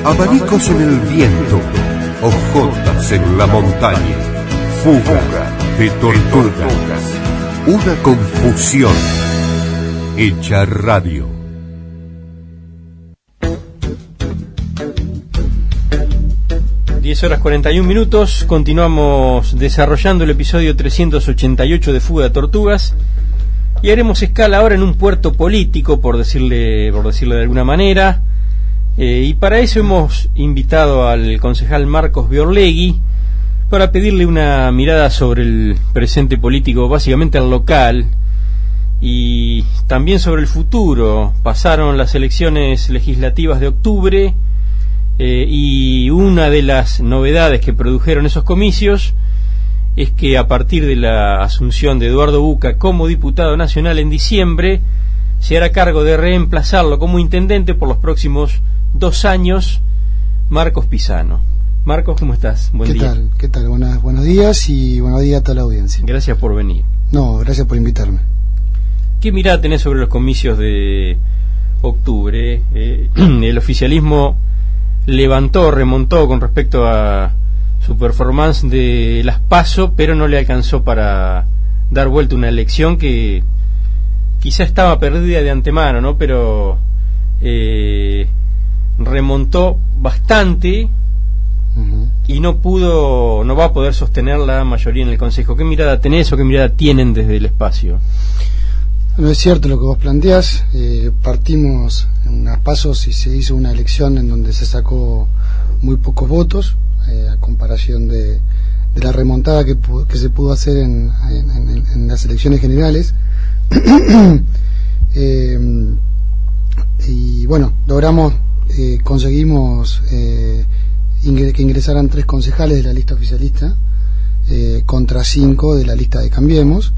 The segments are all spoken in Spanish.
abanicos en el viento, hojotas en la montaña, fuga de tortugas, una confusión hecha radio. Horas 41 minutos, continuamos desarrollando el episodio 388 de Fuga de Tortugas y haremos escala ahora en un puerto político, por decirle de alguna manera, y para eso hemos invitado al concejal Marcos Biorlegui para pedirle una mirada sobre el presente político, básicamente al local, y también sobre el futuro. Pasaron las elecciones legislativas de octubre, y una de las novedades que produjeron esos comicios es que a partir de la asunción de Eduardo Buca como diputado nacional en diciembre, se hará cargo de reemplazarlo como intendente por los próximos 2 años, Marcos Pisano. Marcos, ¿cómo estás? Buen día. ¿Qué tal? Buenos días y buenos días a toda la audiencia. Gracias por venir. No, gracias por invitarme. ¿Qué mirada tenés sobre los comicios de octubre? El oficialismo remontó con respecto a su performance de las PASO, pero no le alcanzó para dar vuelta una elección que quizá estaba perdida de antemano, ¿no? Pero remontó bastante y no va a poder sostener la mayoría en el Consejo. ¿Qué mirada tenés o qué mirada tienen desde el espacio? No es cierto lo que vos planteás. Partimos en unas pasos y se hizo una elección en donde se sacó muy pocos votos, a comparación de la remontada que se pudo hacer en las elecciones generales. Y bueno, conseguimos que ingresaran 3 concejales de la lista oficialista, contra 5 de la lista de Cambiemos.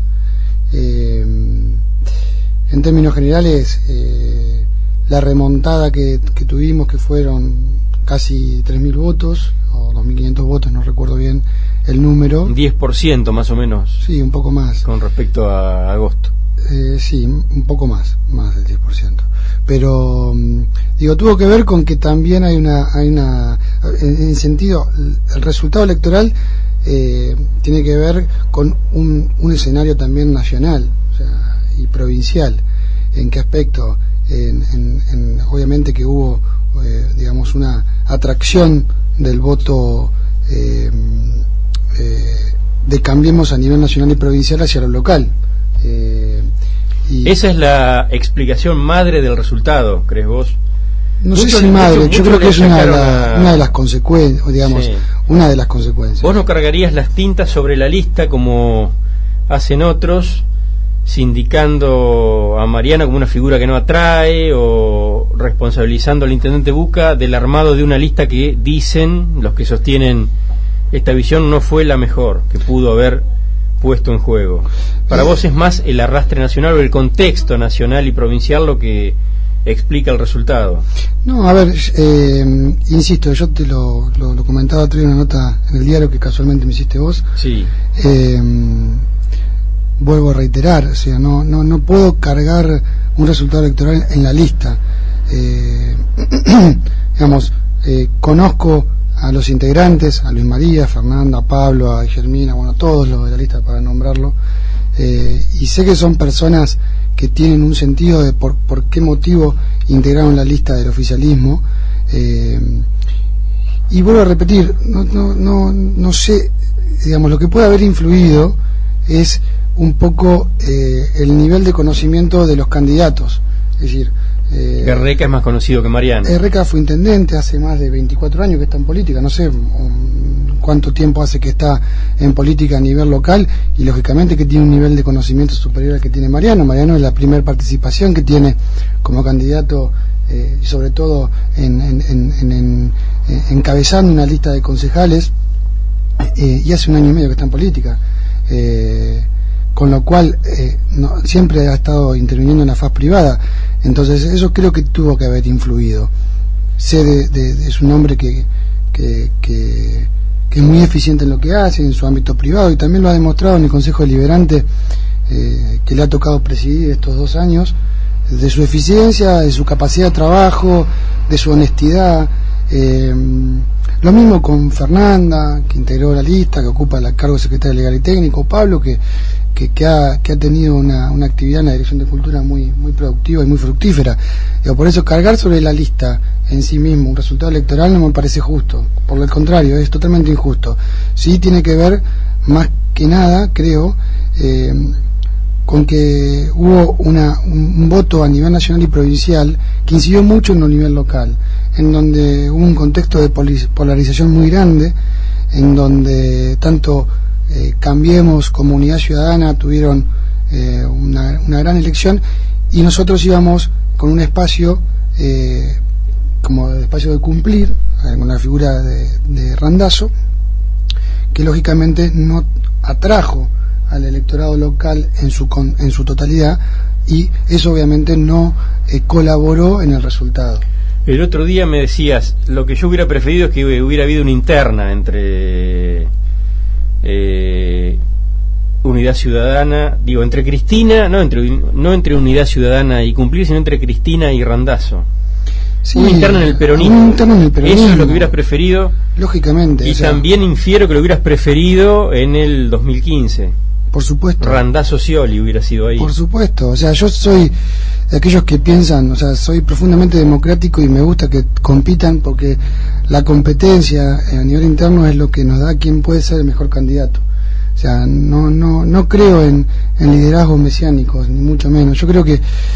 En términos generales, la remontada que tuvimos, que fueron casi 3.000 votos o 2.500 votos, no recuerdo bien el número. 10% más o menos. Sí, un poco más. Con respecto a agosto. Sí, un poco más del 10%. Pero tuvo que ver con que también hay una en sentido, el resultado electoral tiene que ver con un escenario también nacional, o sea, y provincial. ¿En qué aspecto? Obviamente que hubo una atracción del voto de Cambiemos a nivel nacional y provincial hacia lo local. Esa es la explicación madre del resultado, ¿crees vos? No sé si madre, yo creo que es una de las consecuencias, digamos, sí. Una de las consecuencias. ¿Vos no cargarías las tintas sobre la lista como hacen otros, sindicando a Mariano como una figura que no atrae, o responsabilizando al intendente Buca del armado de una lista que dicen los que sostienen esta visión no fue la mejor que pudo haber puesto en juego? ¿Para vos es más el arrastre nacional o el contexto nacional y provincial lo que explica el resultado? No, a ver, insisto, yo te lo comentaba, traía una nota en el diario que casualmente me hiciste vos. Sí. Vuelvo a reiterar, o sea, no puedo cargar un resultado electoral en la lista. Conozco a los integrantes, a Luis María, a Fernanda, a Pablo, a Germina, todos los de la lista para nombrarlo, y sé que son personas que tienen un sentido de por qué motivo integraron la lista del oficialismo, y vuelvo a repetir, no sé, lo que puede haber influido es un poco el nivel de conocimiento de los candidatos. Es decir, Guerreca es más conocido que Mariano. Guerreca fue intendente hace más de 24 años que está en política, no sé cuánto tiempo hace que está en política a nivel local, y lógicamente que tiene un nivel de conocimiento superior al que tiene Mariano. Mariano es la primera participación que tiene como candidato, y sobre todo encabezando una lista de concejales, y hace 1 año y medio que está en política. Con lo cual siempre ha estado interviniendo en la faz privada. Entonces eso creo que tuvo que haber influido. Sé es un hombre que es muy eficiente en lo que hace, en su ámbito privado, y también lo ha demostrado en el Consejo Deliberante que le ha tocado presidir estos 2 años, de su eficiencia, de su capacidad de trabajo, de su honestidad. Lo mismo con Fernanda, que integró la lista, que ocupa el cargo de secretaria legal y técnico, Pablo, que ha tenido una actividad en la Dirección de Cultura muy productiva y muy fructífera. Por eso cargar sobre la lista en sí mismo un resultado electoral no me parece justo, por el contrario, es totalmente injusto. Sí tiene que ver, más que nada, creo, con que hubo un voto a nivel nacional y provincial que incidió mucho en el nivel local, en donde hubo un contexto de polarización muy grande, en donde tanto Cambiemos como Unidad Ciudadana tuvieron una gran elección, y nosotros íbamos con un espacio como espacio de cumplir, con la figura de Randazzo, que lógicamente no atrajo al electorado local en su totalidad, y eso obviamente no colaboró en el resultado. El otro día me decías, lo que yo hubiera preferido es que hubiera habido una interna entre Unidad Ciudadana, entre Cristina, no entre Unidad Ciudadana y Cumplir, sino entre Cristina y Randazzo. Sí, una interna en el peronismo. Eso es lo que hubieras preferido. Lógicamente. Y también infiero que lo hubieras preferido en el 2015. Por supuesto. Randazzo Scioli hubiera sido ahí. Por supuesto. O sea, yo soy de aquellos que piensan, soy profundamente democrático y me gusta que compitan, porque la competencia a nivel interno es lo que nos da quién puede ser el mejor candidato. O sea, no creo en liderazgos mesiánicos, ni mucho menos. Yo creo que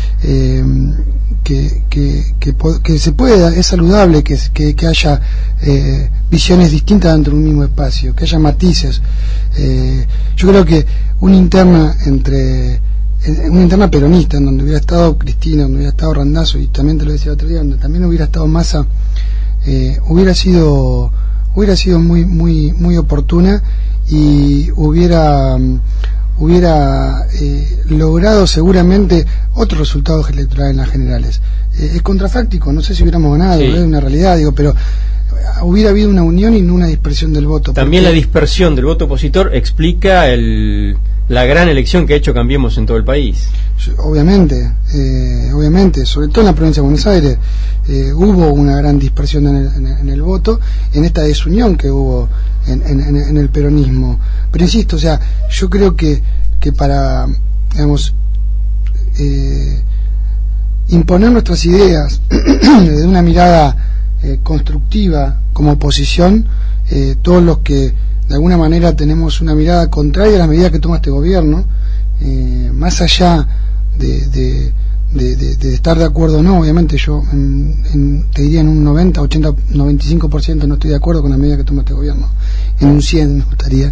se puede, es saludable que haya visiones distintas dentro de un mismo espacio, que haya matices. Yo creo que una interna peronista, en donde hubiera estado Cristina, donde hubiera estado Randazzo, y también te lo decía el otro día, donde también hubiera estado Massa, hubiera sido muy oportuna, y hubiera logrado seguramente otros resultados electorales en las generales. Es contrafáctico, no sé si hubiéramos ganado, sí. Es una realidad, pero hubiera habido una unión y no una dispersión del voto. También la dispersión del voto opositor explica la gran elección que ha hecho Cambiemos en todo el país. Obviamente, sobre todo en la provincia de Buenos Aires hubo una gran dispersión en el voto, en esta desunión que hubo en el peronismo. Pero insisto, yo creo que para, imponer nuestras ideas desde una mirada constructiva como oposición, todos los que de alguna manera tenemos una mirada contraria a las medidas que toma este gobierno, más allá de estar de acuerdo o no, obviamente yo te diría en un 90, 80, 95% no estoy de acuerdo con la medida que toma este gobierno, en un 100 me gustaría.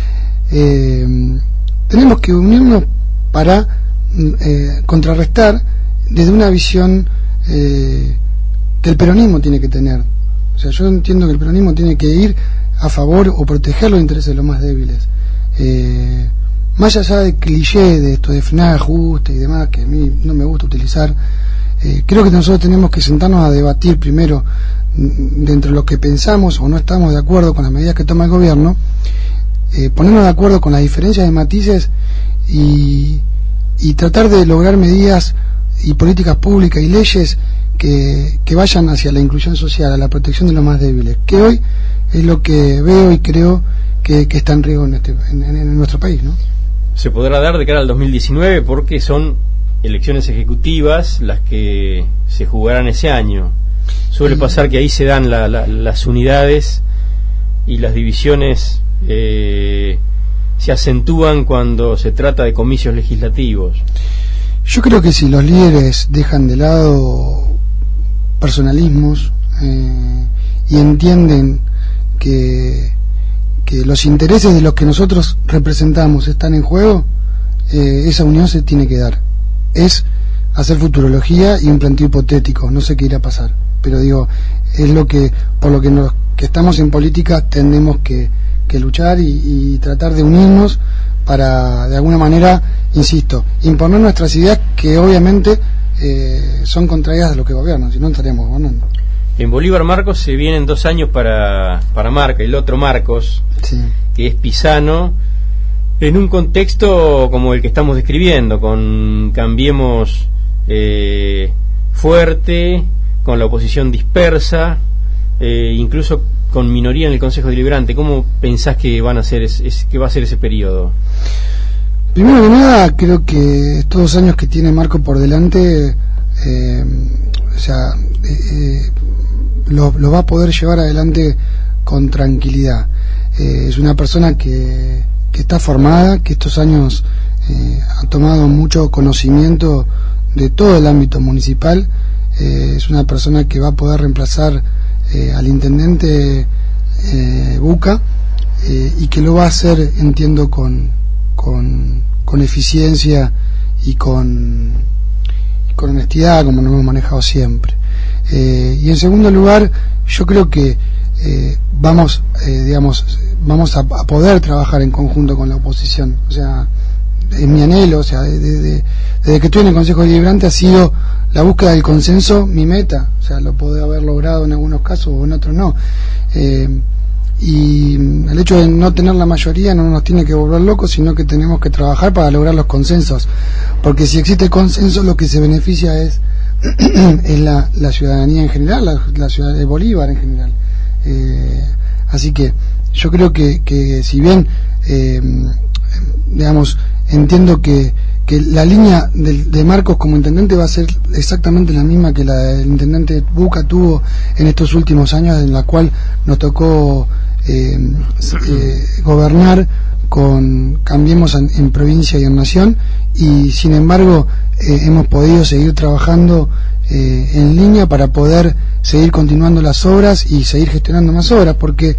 Tenemos que unirnos para contrarrestar desde una visión que el peronismo tiene que tener. O sea, yo entiendo que el peronismo tiene que ir a favor o proteger los intereses de los más débiles. Más allá del cliché de esto de frenar ajuste y demás, que a mí no me gusta utilizar, creo que nosotros tenemos que sentarnos a debatir primero de entre los que pensamos o no estamos de acuerdo con las medidas que toma el gobierno, ponernos de acuerdo con las diferencias de matices y tratar de lograr medidas y políticas públicas y leyes que vayan hacia la inclusión social, a la protección de los más débiles, que hoy es lo que veo y creo que está en riesgo en nuestro país, ¿no? Se podrá dar de cara al 2019 porque son elecciones ejecutivas las que se jugarán ese año. Suele pasar que ahí se dan las unidades y las divisiones se acentúan cuando se trata de comicios legislativos. Yo creo que si los líderes dejan de lado personalismos y entienden que los intereses de los que nosotros representamos están en juego, esa unión se tiene que dar. Es hacer futurología y un planteo hipotético, no sé qué irá a pasar, pero digo, es lo que por lo que estamos en política tenemos que luchar y tratar de unirnos para, de alguna manera, insisto, imponer nuestras ideas que obviamente son contrarias a lo que gobiernan, si no estaríamos gobernando. En Bolívar Marcos se vienen 2 años para Marca, el otro Marcos, sí, que es Pisano, en un contexto como el que estamos describiendo, con Cambiemos fuerte, con la oposición dispersa, incluso con minoría en el Consejo Deliberante. ¿Cómo pensás que van a ser que va a ser ese periodo? Primero que nada, creo que estos 2 años que tiene Marco por delante, lo va a poder llevar adelante con tranquilidad. Es una persona que está formada, que estos años ha tomado mucho conocimiento de todo el ámbito municipal. Es una persona que va a poder reemplazar al intendente Buca, y que lo va a hacer, entiendo, con eficiencia y con honestidad, como nos hemos manejado siempre. Y en segundo lugar, yo creo que vamos a poder trabajar en conjunto con la oposición. O sea, es mi anhelo, o sea, desde que estoy en el Consejo Deliberante ha sido la búsqueda del consenso mi meta. O sea, lo puedo haber logrado en algunos casos o en otros no. Y el hecho de no tener la mayoría no nos tiene que volver locos, sino que tenemos que trabajar para lograr los consensos, porque si existe consenso, lo que se beneficia es la ciudadanía en general, la ciudad de Bolívar en general. Así que yo creo que si bien entiendo que la línea de Marcos como intendente va a ser exactamente la misma que la del intendente Buca tuvo en estos últimos años, en la cual nos tocó gobernar con Cambiemos en provincia y en nación, y sin embargo hemos podido seguir trabajando en línea para poder seguir continuando las obras y seguir gestionando más obras, porque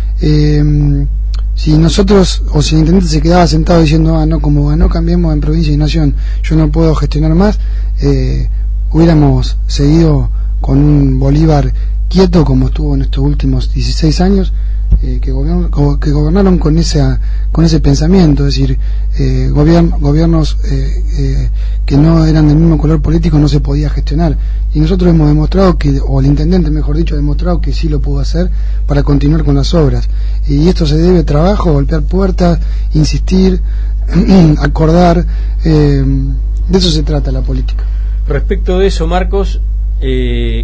si nosotros, o si el intendente se quedaba sentado diciendo, no, como ganó Cambiemos en provincia y nación, yo no puedo gestionar más, hubiéramos seguido con un Bolívar quieto como estuvo en estos últimos 16 años, que gobernaron con ese pensamiento, es decir, gobiernos que no eran del mismo color político no se podía gestionar, y nosotros hemos demostrado o el intendente, mejor dicho, ha demostrado que sí lo pudo hacer para continuar con las obras, y esto se debe a trabajo, golpear puertas, insistir, acordar. De eso se trata la política. Respecto de eso, Marcos, el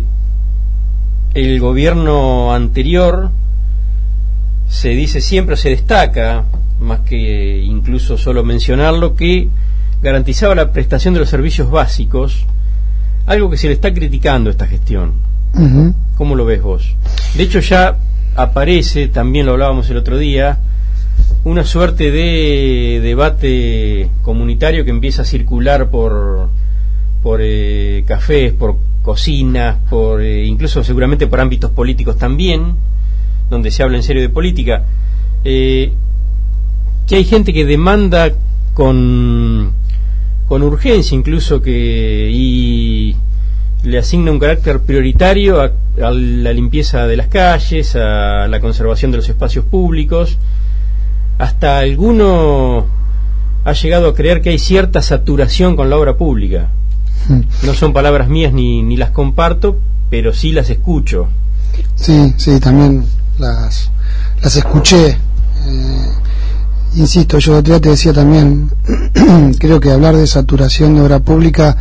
gobierno anterior se dice siempre, se destaca, más que incluso solo mencionarlo, que garantizaba la prestación de los servicios básicos, algo que se le está criticando a esta gestión. Uh-huh. ¿Cómo lo ves vos? De hecho ya aparece, también lo hablábamos el otro día, una suerte de debate comunitario que empieza a circular por cafés, por cocinas, incluso seguramente por ámbitos políticos también, donde se habla en serio de política, que hay gente que demanda con urgencia incluso y le asigna un carácter prioritario a la limpieza de las calles, a la conservación de los espacios públicos. Hasta alguno ha llegado a creer que hay cierta saturación con la obra pública. No son palabras mías ni las comparto, pero sí las escucho. Sí, también las escuché. Insisto, yo te decía también, creo que hablar de saturación de obra pública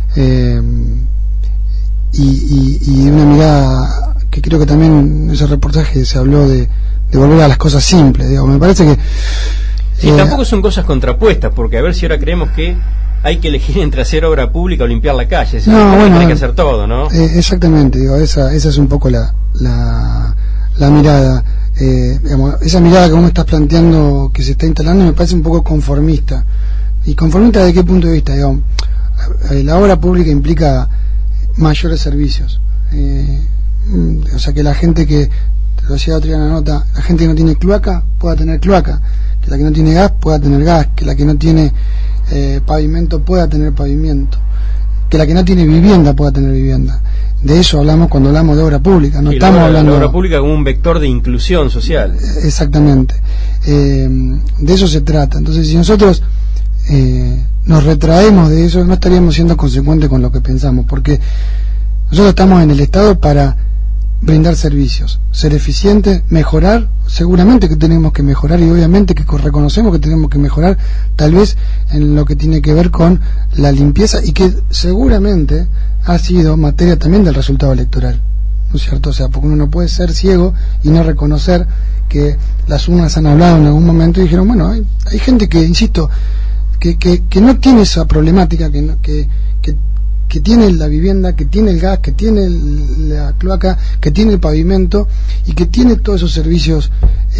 y una mirada que creo que también en ese reportaje se habló de volver a las cosas simples, digamos. Me parece que tampoco son cosas contrapuestas, porque a ver si ahora creemos que hay que elegir entre hacer obra pública o limpiar la calle. Hay que hacer todo, ¿no? Exactamente, esa es un poco la mirada. Esa mirada que vos me estás planteando, que se está instalando, me parece un poco conformista. ¿Y conformista de qué punto de vista? Digamos, la obra pública implica mayores servicios. O sea, que la gente que, te lo decía otra nota, la gente que no tiene cloaca pueda tener cloaca, que la que no tiene gas pueda tener gas, que la que no tiene pavimento pueda tener pavimento, que la que no tiene vivienda pueda tener vivienda. De eso hablamos cuando hablamos de obra pública, no estamos hablando de obra pública como un vector de inclusión social. Exactamente. De eso se trata. Entonces, si nosotros nos retraemos de eso, no estaríamos siendo consecuentes con lo que pensamos, porque nosotros estamos en el Estado para brindar servicios, ser eficientes, mejorar. Seguramente que tenemos que mejorar, y obviamente que reconocemos que tenemos que mejorar, tal vez en lo que tiene que ver con la limpieza, y que seguramente ha sido materia también del resultado electoral. ¿no es cierto? O sea, porque uno no puede ser ciego y no reconocer que las urnas han hablado en algún momento y dijeron, bueno, hay gente que, insisto, que no tiene esa problemática, que tiene la vivienda, que tiene el gas, que tiene la cloaca, que tiene el pavimento y que tiene todos esos servicios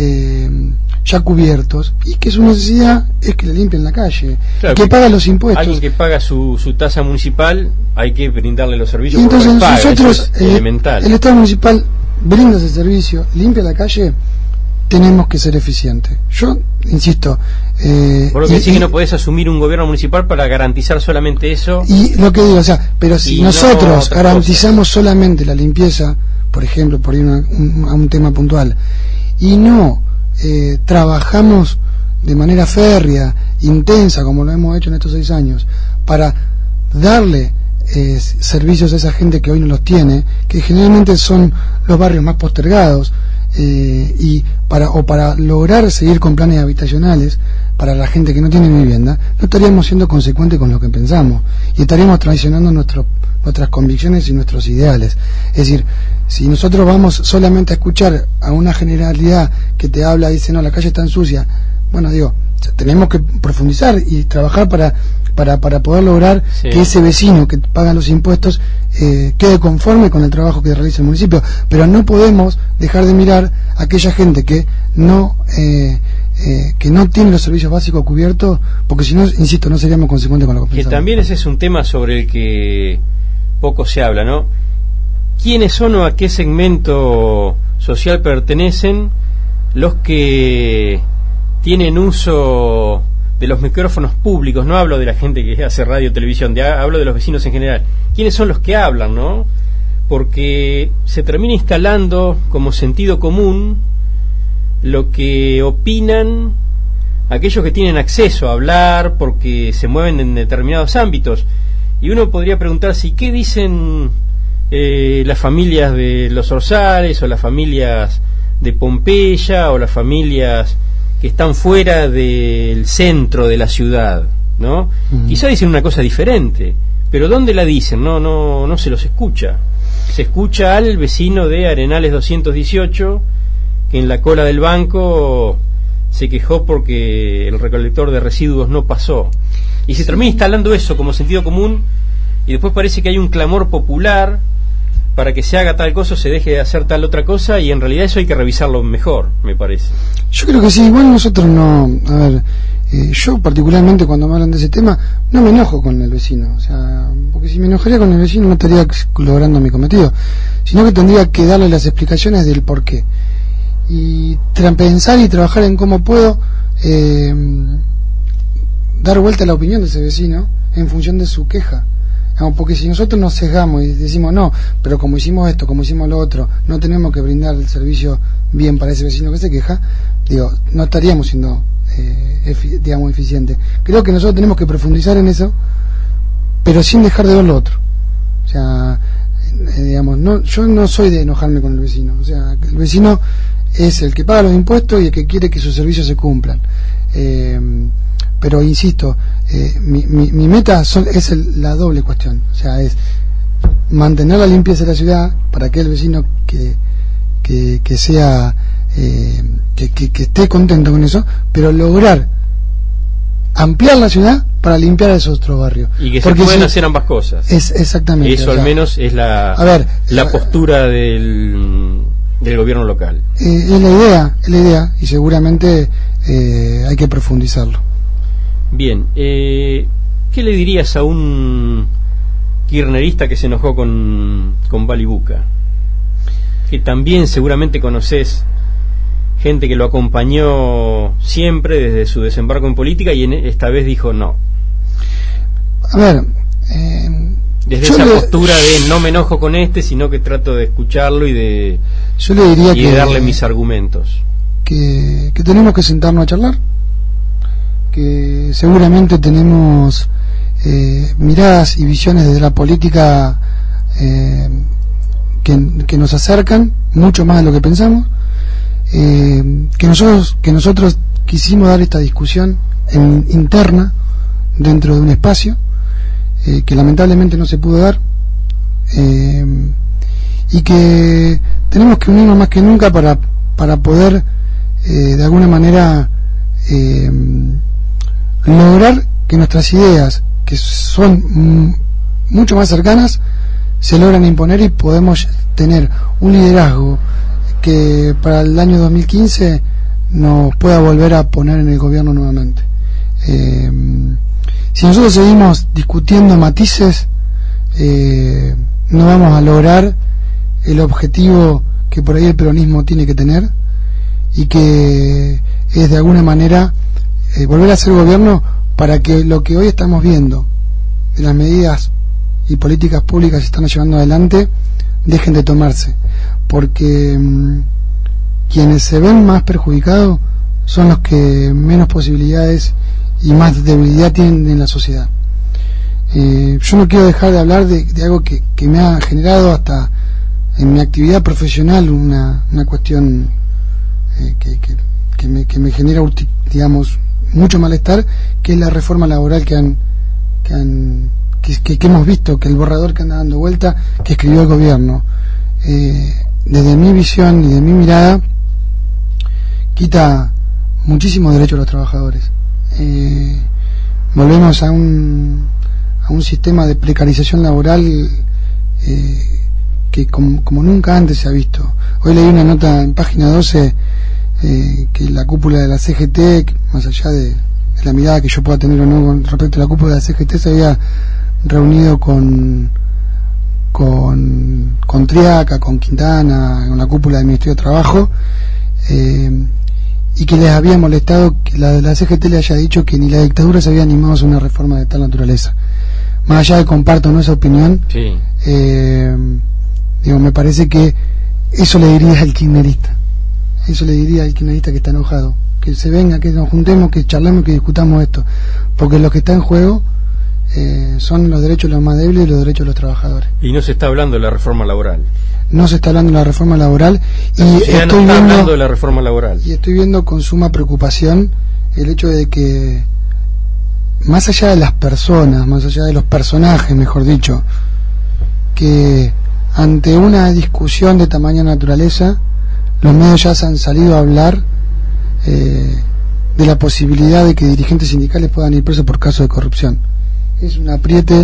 ya cubiertos, y que su necesidad es que le limpien la calle, claro, que paga los impuestos. Alguien que paga su tasa municipal, hay que brindarle los servicios. Y entonces nosotros, elemental. El Estado municipal brinda ese servicio, limpia la calle, tenemos que ser eficientes. Yo insisto, por lo que decís que no podés asumir un gobierno municipal para garantizar solamente eso. Y lo que digo, o sea, pero si nosotros garantizamos solamente la limpieza, por ejemplo, por ir a un tema puntual, y no trabajamos de manera férrea, intensa, como lo hemos hecho en estos 6 años, para darle servicios a esa gente que hoy no los tiene, que generalmente son los barrios más postergados, y para lograr seguir con planes habitacionales para la gente que no tiene vivienda, no estaríamos siendo consecuentes con lo que pensamos y estaríamos traicionando nuestras convicciones y nuestros ideales. Es decir, si nosotros vamos solamente a escuchar a una generalidad que te habla y dice, no, la calle está sucia, bueno, digo, tenemos que profundizar y trabajar para poder lograr que ese vecino que paga los impuestos quede conforme con el trabajo que realiza el municipio, pero no podemos dejar de mirar a aquella gente que no tiene los servicios básicos cubiertos, porque si no, insisto, no seríamos consecuentes con lo que pensamos. Que también ese es un tema sobre el que poco se habla, ¿no? ¿Quiénes son o a qué segmento social pertenecen los que tienen uso de los micrófonos públicos? No hablo de la gente que hace radio o televisión, hablo de los vecinos en general. ¿Quiénes son los que hablan, no? Porque se termina instalando como sentido común lo que opinan aquellos que tienen acceso a hablar porque se mueven en determinados ámbitos. Y uno podría preguntarse, ¿y qué dicen las familias de los Orzales o las familias de Pompeya o las familias que están fuera del centro de la ciudad, ¿no? Quizá dicen una cosa diferente, pero ¿dónde la dicen? No se los escucha. Se escucha al vecino de Arenales 218 que en la cola del banco se quejó porque el recolector de residuos no pasó. Y se termina instalando eso como sentido común, y después parece que hay un clamor popular para que se haga tal cosa o se deje de hacer tal otra cosa, y en realidad eso hay que revisarlo mejor, me parece. Yo creo que sí, igual nosotros no, a ver, yo particularmente cuando me hablan de ese tema no me enojo con el vecino, o sea, porque si me enojaría con el vecino no estaría logrando mi cometido, sino que tendría que darle las explicaciones del por qué y pensar y trabajar en cómo puedo dar vuelta a la opinión de ese vecino en función de su queja. Porque si nosotros nos sesgamos y decimos no, pero como hicimos esto, como hicimos lo otro, no tenemos que brindar el servicio bien para ese vecino que se queja, digo, no estaríamos siendo digamos eficientes. Creo que nosotros tenemos que profundizar en eso, pero sin dejar de ver lo otro. O sea, digamos, no, yo no soy de enojarme con el vecino, o sea, el vecino es el que paga los impuestos y el que quiere que sus servicios se cumplan. Pero insisto, mi meta es la doble cuestión, o sea, es mantener la limpieza de la ciudad para que el vecino que sea que esté contento con eso, pero lograr ampliar la ciudad para limpiar esos otros barrios. Y que se pueden hacer ambas cosas. Exactamente. Eso, o sea, al menos es la postura del gobierno local. Es la idea, y seguramente hay que profundizarlo. Bien, ¿qué le dirías a un kirchnerista que se enojó con Balibuca? Que también seguramente conoces gente que lo acompañó siempre desde su desembarco en política y esta vez dijo no. A ver, desde esa postura de no me enojo con sino que trato de escucharlo y de darle mis argumentos. Que tenemos que sentarnos a charlar, que seguramente tenemos miradas y visiones desde la política que nos acercan mucho más de lo que pensamos, que nosotros quisimos dar esta discusión interna dentro de un espacio que lamentablemente no se pudo dar, y que tenemos que unirnos más que nunca para poder de alguna manera lograr que nuestras ideas, que son mucho más cercanas, se logran imponer y podemos tener un liderazgo que para el año 2015 nos pueda volver a poner en el gobierno nuevamente. Si nosotros seguimos discutiendo matices, no vamos a lograr el objetivo que por ahí el peronismo tiene que tener, y que es de alguna manera volver a ser gobierno para que lo que hoy estamos viendo de las medidas y políticas públicas que se están llevando adelante dejen de tomarse, porque quienes se ven más perjudicados son los que menos posibilidades y más debilidad tienen en la sociedad. Yo no quiero dejar de hablar de algo que me ha generado hasta en mi actividad profesional una cuestión que me genera, digamos, mucho malestar, que es la reforma laboral que hemos visto, que el borrador que anda dando vuelta, que escribió el gobierno. Desde mi visión y de mi mirada, quita muchísimos derechos a los trabajadores. Volvemos a un sistema de precarización laboral que como nunca antes se ha visto. Hoy leí una nota en página 12 que la cúpula de la CGT, más allá de la mirada que yo pueda tener o no con respecto a la cúpula de la CGT, se había reunido con Triaca, con Quintana, con la cúpula del Ministerio de Trabajo, y que les había molestado que la CGT le haya dicho que ni la dictadura se había animado a hacer una reforma de tal naturaleza. Más allá de comparto esa opinión, sí. Me parece que eso le diría al kirchnerista, que está enojado, que se venga, que nos juntemos, que charlemos, que discutamos esto, porque lo que está en juego son los derechos de los más débiles y los derechos de los trabajadores. Y no se está hablando de la reforma laboral. No se está hablando de la reforma laboral, y estoy hablando de la reforma laboral. Y estoy viendo con suma preocupación el hecho de que, más allá de las personas, más allá de los personajes, mejor dicho, que ante una discusión de tamaña naturaleza, los medios ya se han salido a hablar de la posibilidad de que dirigentes sindicales puedan ir presos por casos de corrupción. Es un apriete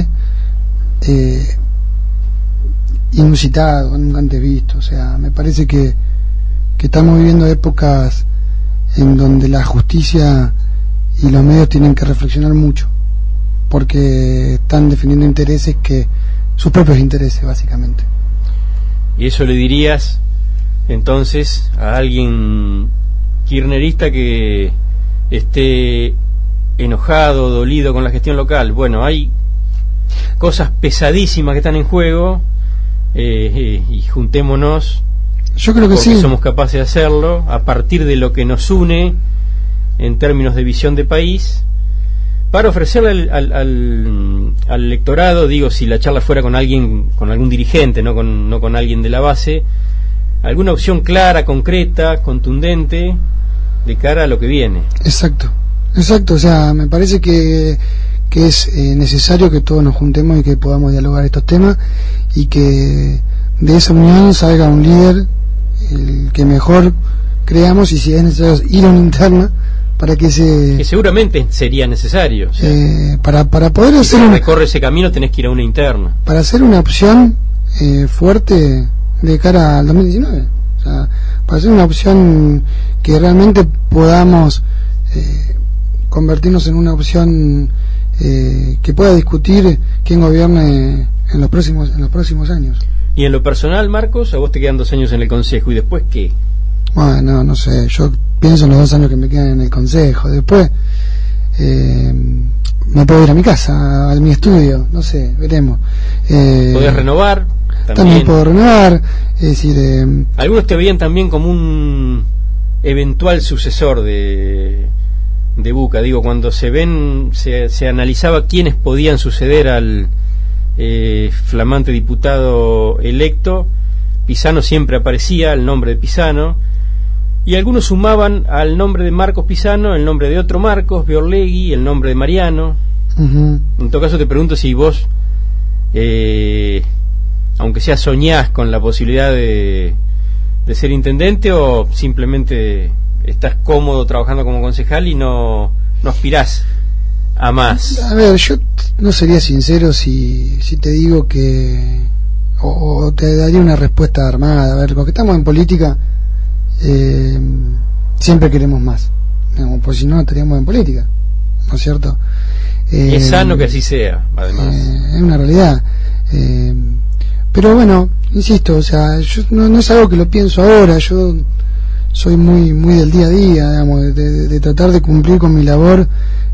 inusitado, nunca antes visto. O sea, me parece que estamos viviendo épocas en donde la justicia y los medios tienen que reflexionar mucho, porque están defendiendo intereses sus propios intereses, básicamente. ¿Y eso le dirías entonces a alguien kirchnerista que esté enojado, dolido con la gestión local? Bueno, hay cosas pesadísimas que están en juego, y juntémonos. Yo creo que porque sí, somos capaces de hacerlo a partir de lo que nos une en términos de visión de país, para ofrecerle al electorado, digo, si la charla fuera con algún dirigente, no con alguien de la base, alguna opción clara, concreta, contundente de cara a lo que viene. Exacto, o sea, me parece que es necesario que todos nos juntemos y que podamos dialogar estos temas, y que de esa unión salga un líder, el que mejor creamos, y si es necesario ir a una interna para que seguramente sería necesario, o sea, para poder hacer recorre ese camino tenés que ir a una interna para hacer una opción fuerte de cara al 2019, o sea, para hacer una opción que realmente podamos convertirnos en una opción que pueda discutir quién gobierne en los próximos años. Y en lo personal, Marcos, a vos te quedan 2 años en el Consejo, ¿y después qué? Bueno, no sé, yo pienso en los 2 años que me quedan en el Consejo. Después me puedo ir a mi casa, a mi estudio, no sé, veremos. ¿Podés renovar? También puedo renovar, es decir... Algunos te veían también como un eventual sucesor de Buca. Digo, cuando se analizaba quiénes podían suceder al flamante diputado electo, Pisano siempre aparecía, el nombre de Pisano, y algunos sumaban al nombre de Marcos Pisano el nombre de otro Marcos, Beorlegui, el nombre de Mariano. En todo caso te pregunto si vos aunque sea, soñás con la posibilidad de ser intendente, o simplemente estás cómodo trabajando como concejal y no aspirás a más? A ver, yo no sería sincero si te digo que o te daría una respuesta armada. A ver, los que estamos en política siempre queremos más, digamos, pues si no estaríamos en política, ¿no es cierto? Y es sano que así sea, además. Es una realidad. Pero bueno, insisto, o sea, yo no es algo que lo pienso ahora. Yo soy muy del día a día, digamos, de tratar de cumplir con mi labor,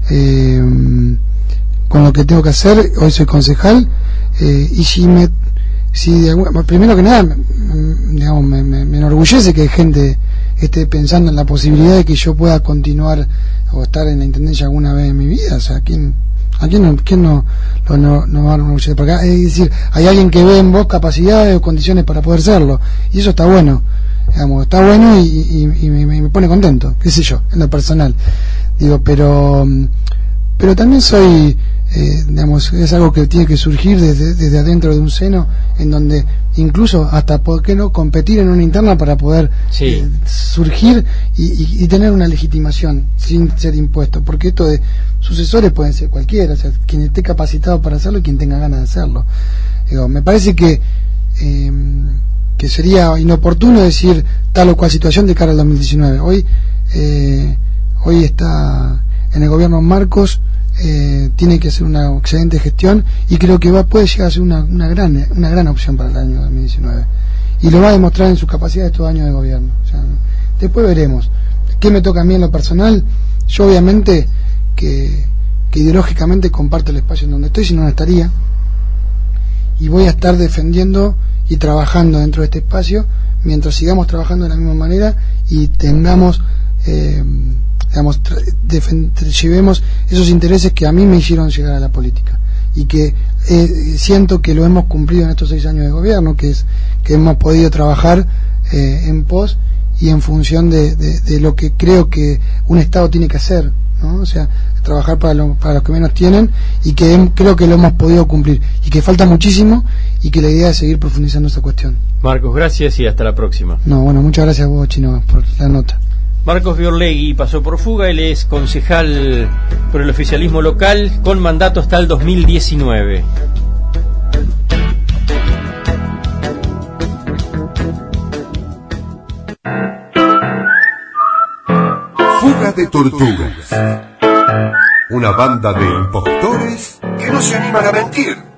con lo que tengo que hacer. Hoy soy concejal, y primero que nada, digamos, me enorgullece que gente esté pensando en la posibilidad de que yo pueda continuar o estar en la intendencia alguna vez en mi vida. O sea, ¿quién no va a enorgullecer? Porque, es decir, hay alguien que ve en vos capacidades o condiciones para poder serlo, y eso está bueno, digamos, está bueno y me pone contento, qué sé yo, en lo personal, digo, pero también soy, digamos, es algo que tiene que surgir desde adentro de un seno, en donde incluso hasta, ¿por qué no?, competir en una interna para poder surgir y tener una legitimación sin ser impuesto, porque esto de sucesores pueden ser cualquiera, o sea, quien esté capacitado para hacerlo y quien tenga ganas de hacerlo. Digo, me parece que sería inoportuno decir tal o cual situación de cara al 2019. Hoy está en el gobierno Marcos, tiene que hacer una excelente gestión, y creo que puede llegar a ser una gran opción para el año 2019, y lo va a demostrar en su capacidad de estos años de gobierno. O sea, después veremos qué me toca a mí en lo personal. Yo obviamente que ideológicamente comparto el espacio en donde estoy, si no estaría, y voy a estar defendiendo y trabajando dentro de este espacio mientras sigamos trabajando de la misma manera y tengamos, digamos, llevemos esos intereses que a mí me hicieron llegar a la política, y que siento que lo hemos cumplido en estos 6 años de gobierno, que hemos podido trabajar en pos y en función de lo que creo que un Estado tiene que hacer, ¿no? O sea, trabajar para los que menos tienen, y que creo que lo hemos podido cumplir, y que falta muchísimo, y que la idea es seguir profundizando esa cuestión. Marcos, gracias y hasta la próxima. No, bueno, muchas gracias a vos, Chino, por la nota. Marcos Biorlegui pasó por Fuga. Él es concejal por el oficialismo local con mandato hasta el 2019. Fuga de Tortugas. Una banda de impostores que no se animan a mentir.